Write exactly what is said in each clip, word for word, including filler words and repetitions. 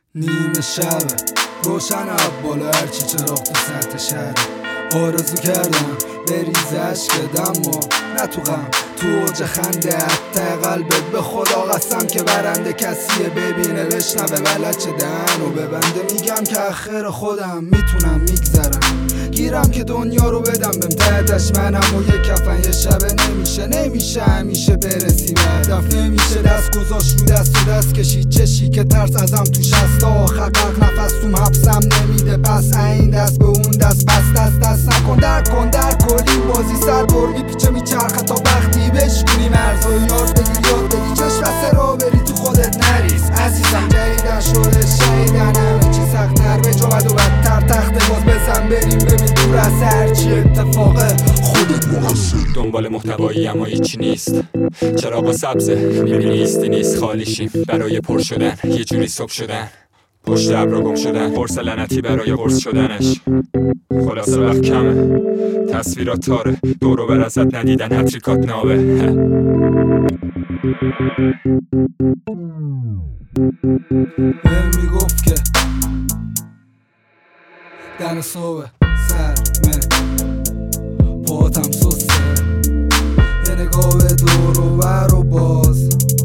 نیمه شب روشن اب بالا هرچی چراغ تو سطح شهر. آرزو کردم بریز عشق دم و نه تو غم، تو اوج خنده حتی قلبت. به خدا قسم که برنده کسیه ببینه بشنوه بلچه دهن و ببنده. میگم که اخر خودم میتونم میگذرم، گیرم که دنیا رو بدم بهم تهتش منم و یک کفن. یه شبه نمیشه نمیشه همیشه برسی به هدف، نمیشه دست گذاشت رو دست و دست کشید چشی که ترس ازم توش هست. آخر قرق نفس توم حبسم نمیده پس این دست به اون دست پس دست دست نکن در کن در کلی بازی سر بر میپیچه میچرخه تا وقتی بشکنی مرز و یاد بگیر یاد بدی چشم بسته را بری تو خودت نریز. عزیزم جدیدن شده شیدن همه چی سخت‌تر به جا بد و بدتر. تخت باز بزن بریم ببین دور از هرچی اتفاقه خودت مقصر. دنبال محتوایی اما هیچی نیست، چراغ سبزه میبینی ایستی نیست. خالیشیم برای پر شدن، یه جوری صبح شدن، پشت ابرو گم شدن، فرص لعنتی برای قرص شدنش. خلاصه وقت کمه، تصویرات تاره، دورو بر ازت ندیدن هتریکات نابه. بهم میگفت که دم صبح سرمه پاتم سسته، یه نگاه به دور و بر و باز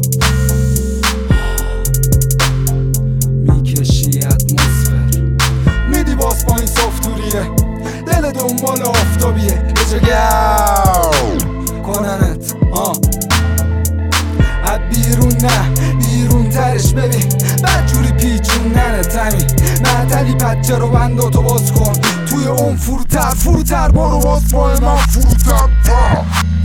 میکشی اتمسفر. میدی باز با این صفتوریه دل دنبال آفتابیه، یه جگر کننت آه اب بیرون نه بیرون ترش ببین بدجوری پیچوندنه تمین معتلی پچه رو بند تو باز کن توی اون فروتر فروتر برو باز پای من فروتر.